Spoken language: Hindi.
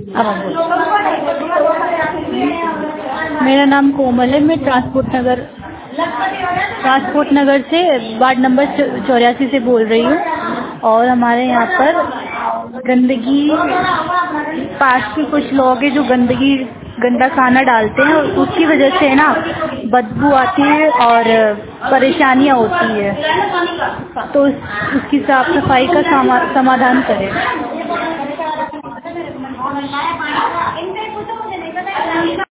अब आप बोलो। मेरा नाम कोमल है। मैं ट्रांसपोर्ट नगर से वार्ड नंबर 84 से बोल रही हूँ। और हमारे यहाँ पर गंदगी, पास के कुछ लोग हैं जो गंदा खाना डालते हैं और उसकी वजह से ना बदबू आती है और परेशानियाँ होती है। तो उसकी साफ सफाई का समाधान करें।